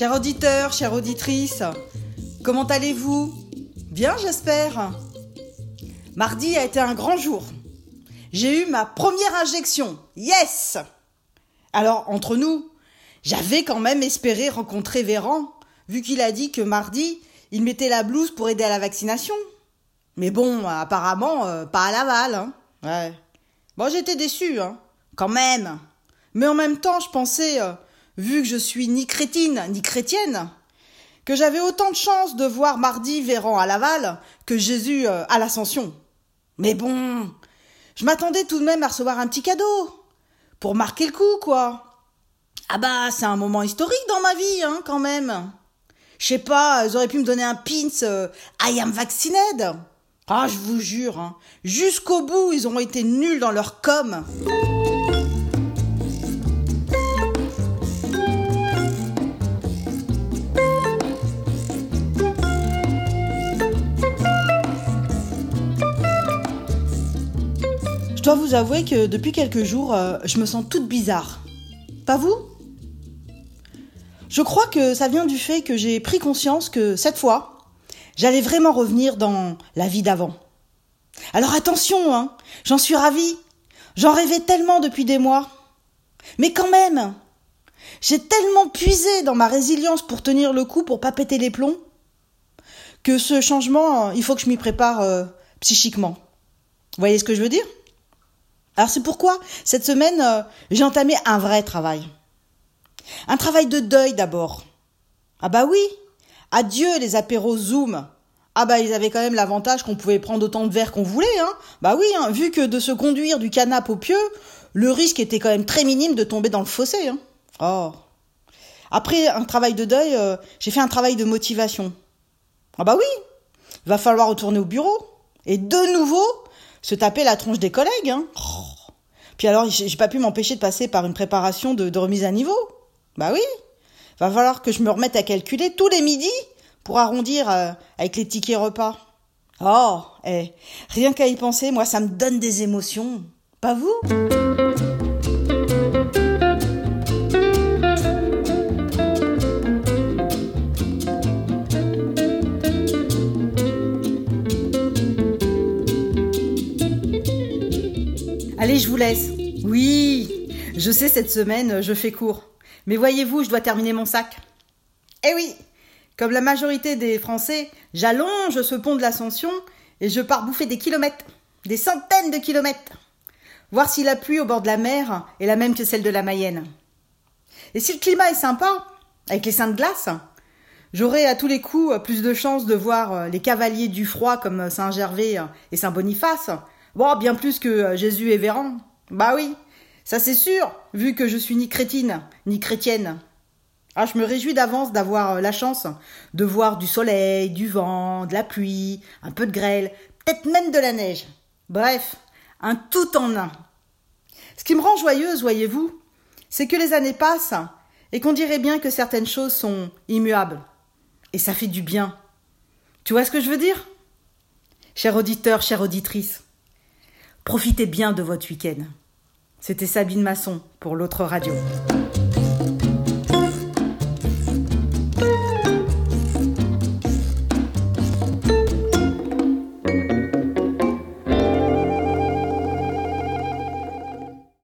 Chers auditeurs, chères auditrices, comment allez-vous ? Bien, j'espère. Mardi a été un grand jour. J'ai eu ma première injection. Yes ! Alors, entre nous, j'avais quand même espéré rencontrer Véran, vu qu'il a dit que mardi, il mettait la blouse pour aider à la vaccination. Mais bon, apparemment, pas à Laval. Hein. Ouais. Bon, j'étais déçue, hein, quand même. Mais en même temps, je pensais, vu que je suis ni crétine ni chrétienne, que j'avais autant de chance de voir mardi Véran à Laval que Jésus à l'Ascension. Mais bon, je m'attendais tout de même à recevoir un petit cadeau, pour marquer le coup, quoi. Ah bah, c'est un moment historique dans ma vie, hein, quand même. Je sais pas, ils auraient pu me donner un pins I am vaccinated. Ah, je vous jure, hein, jusqu'au bout, ils ont été nuls dans leur com'. Je dois vous avouer que depuis quelques jours, je me sens toute bizarre. Pas vous ? Je crois que ça vient du fait que j'ai pris conscience que cette fois, j'allais vraiment revenir dans la vie d'avant. Alors attention, hein, j'en suis ravie. J'en rêvais tellement depuis des mois. Mais quand même, j'ai tellement puisé dans ma résilience pour tenir le coup, pour pas péter les plombs, que ce changement, il faut que je m'y prépare psychiquement. Vous voyez ce que je veux dire ? Alors c'est pourquoi, cette semaine, j'ai entamé un vrai travail. Un travail de deuil d'abord. Ah bah oui, adieu les apéros Zoom. Ah bah ils avaient quand même l'avantage qu'on pouvait prendre autant de verres qu'on voulait, hein. Bah oui, hein, vu que de se conduire du canapé au pieu, le risque était quand même très minime de tomber dans le fossé, hein. Oh. Après un travail de deuil, j'ai fait un travail de motivation. Ah bah oui, il va falloir retourner au bureau. Et de nouveau, se taper la tronche des collègues, hein. Oh. Puis alors, j'ai pas pu m'empêcher de passer par une préparation de remise à niveau. Bah oui, va falloir que je me remette à calculer tous les midis pour arrondir avec les tickets repas. Oh, rien qu'à y penser, moi, ça me donne des émotions. Pas vous ? Allez, je vous laisse. Oui, je sais, cette semaine, je fais court. Mais voyez-vous, je dois terminer mon sac. Eh oui, comme la majorité des Français, j'allonge ce pont de l'Ascension et je pars bouffer des kilomètres, des centaines de kilomètres. Voir si la pluie au bord de la mer est la même que celle de la Mayenne. Et si le climat est sympa, avec les seins de glace, j'aurai à tous les coups plus de chances de voir les cavaliers du froid comme Saint-Gervais et Saint-Boniface. Bon, bien plus que Jésus et Véran. Bah oui, ça c'est sûr, vu que je suis ni crétine, ni chrétienne. Ah, je me réjouis d'avance d'avoir la chance de voir du soleil, du vent, de la pluie, un peu de grêle, peut-être même de la neige. Bref, un tout en un. Ce qui me rend joyeuse, voyez-vous, c'est que les années passent et qu'on dirait bien que certaines choses sont immuables. Et ça fait du bien. Tu vois ce que je veux dire ? Chers auditeurs, chères auditrices, profitez bien de votre week-end. C'était Sabine Masson pour l'autre radio.